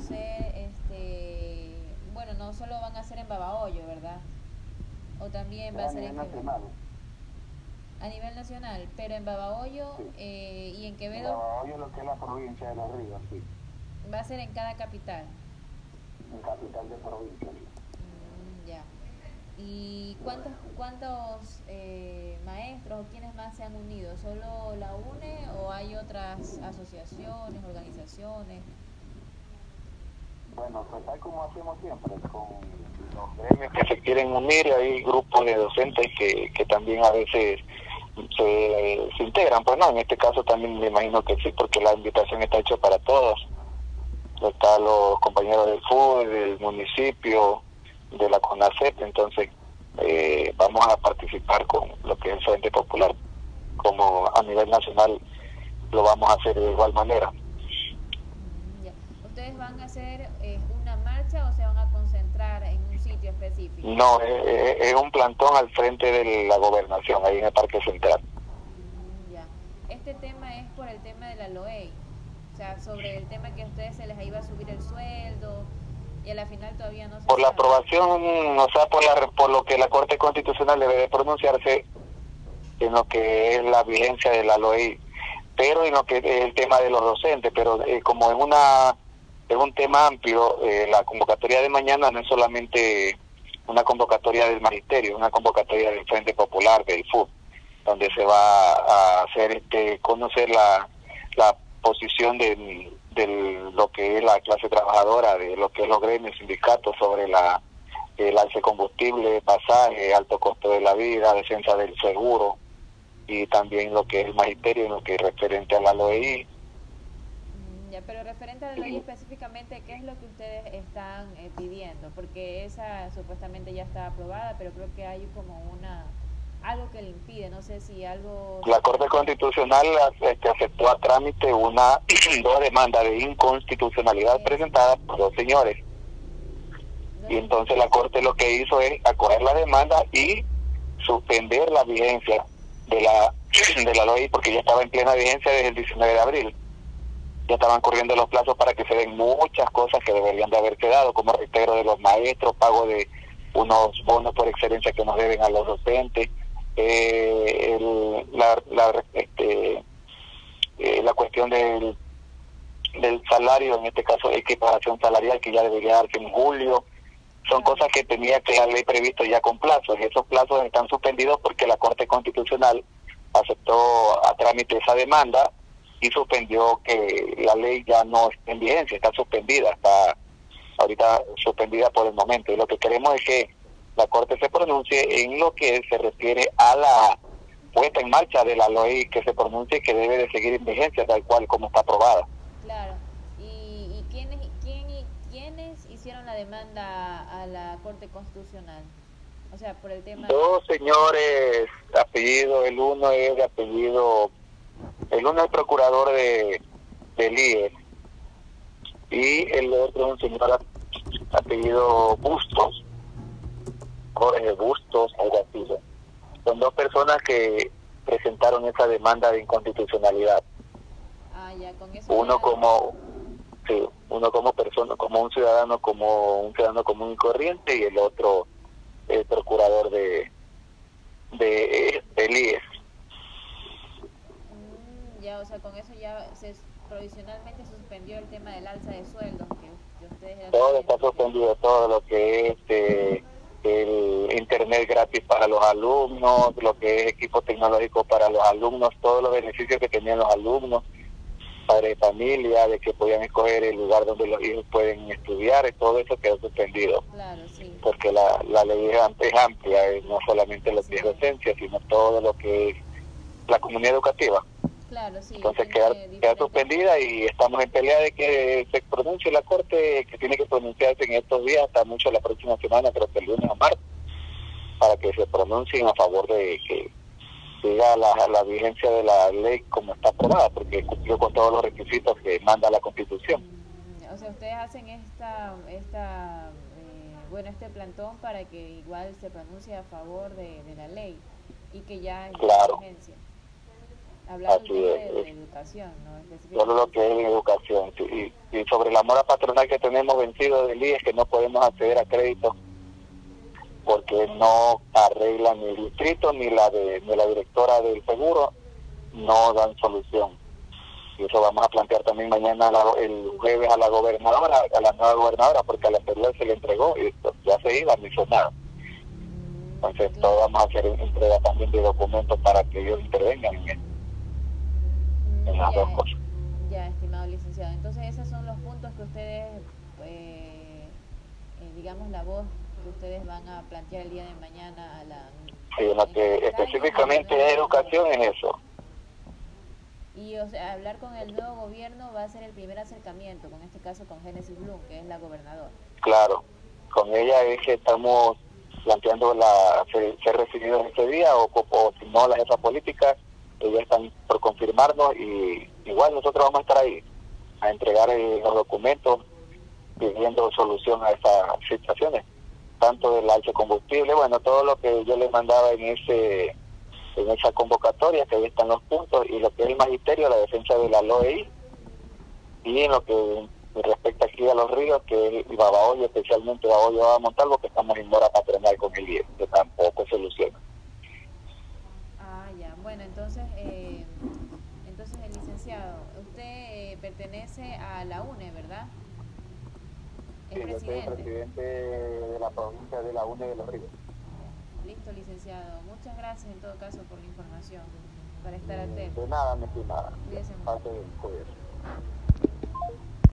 conocer, bueno, no solo van a ser en Babahoyo, ¿verdad? O también va Es a a ser nivel en Quevedo. nacional. A nivel nacional, pero en Babahoyo Sí. y en En Quevedo Babahoyo, lo que es la provincia de Los Ríos, sí. va a ser en cada capital. En capital de provincia, sí. Ya. ¿Y cuántos maestros o quiénes más se han unido? ¿Solo la UNE o hay otras asociaciones, organizaciones? Bueno, pues tal como hacemos siempre, con los gremios que se quieren unir, hay grupos de docentes que también a veces se integran, pues no, en este caso también me imagino que sí, porque la invitación está hecha para todos. Están los compañeros del FUE, del municipio, de la CONACET, entonces vamos a participar con lo que es el Frente Popular, como a nivel nacional lo vamos a hacer de igual manera. Ya. ¿Ustedes van a hacer una marcha o se van a concentrar en un sitio específico? No, es un plantón al frente de la gobernación, ahí en el Parque Central. Ya. Este tema es por el tema de la LOEI. O sea, sobre el tema que a ustedes se les iba a subir el sueldo y a la final todavía no se Por la sabe. aprobación, o sea, por lo que la Corte Constitucional debe de pronunciarse en lo que es la vigencia de la LOI, pero en lo que es el tema de los docentes, pero como es un tema amplio, la convocatoria de mañana no es solamente una convocatoria del magisterio, es una convocatoria del Frente Popular, del FUT, donde se va a hacer conocer la posición de lo que es la clase trabajadora, de lo que es los gremios, sindicatos sobre el alza de combustible, pasaje, alto costo de la vida, defensa del seguro, y también lo que es el magisterio, en lo que es referente a la LOEI. Ya, pero referente a la ley específicamente, ¿qué es lo que ustedes están pidiendo? Porque esa supuestamente ya está aprobada, pero creo que hay como algo que le impide, no sé si algo La Corte similar. Constitucional aceptó a trámite dos demandas de inconstitucionalidad Eso, presentadas por dos señores. dos Y entonces la señores. Corte lo que hizo es acoger la demanda y suspender la vigencia de la de la ley, porque ya estaba en plena vigencia desde el 19 de abril. Ya estaban corriendo los plazos para que se den muchas cosas que deberían de haberse dado, como reintegro de los maestros, pago de unos bonos por excelencia que nos deben a los docentes, la cuestión del salario, en este caso equiparación salarial que ya debería darse en julio. Son Claro. cosas que tenía que la ley previsto ya con plazos, y esos plazos están suspendidos porque la Corte Constitucional aceptó a trámite esa demanda y suspendió que la ley ya no está en vigencia, está suspendida, está ahorita suspendida por el momento. Y lo que queremos es que la Corte se pronuncie en lo que se refiere a la puesta en marcha de la ley, que se pronuncie que debe de seguir en vigencia tal cual como está aprobada. Claro. ¿Y quiénes hicieron la demanda a la Corte Constitucional? O sea, por el tema... Dos señores apellidos, el uno es procurador del IES y el otro es un señor apellido Bustos, Jorge Bustos, algo así. Son dos personas que presentaron esa demanda de inconstitucionalidad. Ah, ya, con eso Uno ya... como sí, uno como persona, como un ciudadano común y corriente, y el otro el procurador del IES. Ya, o sea, con eso ya provisionalmente se suspendió el tema del alza de sueldos que ustedes eran los Todo está primeros que... suspendido, todo lo que es el internet gratis para los alumnos, lo que es equipo tecnológico para los alumnos, todos los beneficios que tenían los alumnos, padres de familia, de que podían escoger el lugar donde los hijos pueden estudiar, y todo eso quedó suspendido, Claro, sí, porque la ley es amplia, no solamente lo que así es es. docencia, sino todo lo que es la comunidad educativa. Claro, sí, Entonces tiene queda diferentes... suspendida y estamos en pelea de que se pronuncie la Corte, que tiene que pronunciarse en estos días, hasta mucho la próxima semana, creo que el lunes o martes, para que se pronuncien a favor de que siga la vigencia de la ley como está aprobada, porque cumplió con todos los requisitos que manda la Constitución. O sea, ustedes hacen bueno, este plantón para que igual se pronuncie a favor de la ley y que ya entre en Claro, vigencia. Hablando del Así tema es. de educación, ¿no? Solo lo Específicamente. que es en educación. Sí. Y sobre la mora patronal que tenemos vencido del IES, que no podemos acceder a créditos porque no arreglan ni el distrito ni la directora del seguro, no dan solución. Y eso vamos a plantear también mañana, el jueves, a la gobernadora, a la nueva gobernadora, porque a la anterior se le entregó y esto ya se iba, no hizo nada. Entonces, todos Claro. vamos a hacer entrega también de documentos para que ellos intervengan en las dos Ya, cosas. ya, estimado licenciado. Entonces, esos son los puntos que ustedes, digamos, la voz que ustedes van a plantear el día de mañana a la, Sí, en lo en que comentarios a la específicamente nueva es gobernadora. educación es eso. Y, o sea, hablar con el nuevo gobierno va a ser el primer acercamiento, con este caso con Génesis Bloom, que es la gobernadora. Claro, con ella es que estamos planteando ser recibidos este día o si no la jefa política, ellos están por confirmarnos y igual nosotros vamos a estar ahí a entregar los documentos pidiendo solución a estas situaciones, tanto del alto combustible, bueno, todo lo que yo les mandaba en esa convocatoria, que ahí están los puntos, y lo que es el magisterio, la defensa de la LOEI, y en lo que respecta aquí a los ríos, que es Babahoyo, especialmente Babahoyo a Montalvo, que estamos en mora patronal con el IES, que tampoco soluciona. Ah, ya. Bueno, entonces el licenciado, usted pertenece a la UNE, ¿verdad? Es Sí, yo soy el presidente. presidente de la provincia de la UNE de los Ríos. Listo, licenciado. Muchas gracias en todo caso por la información, para estar atento. De nada, mi estimada. Cuídese mucho. Pase bien, cuídese.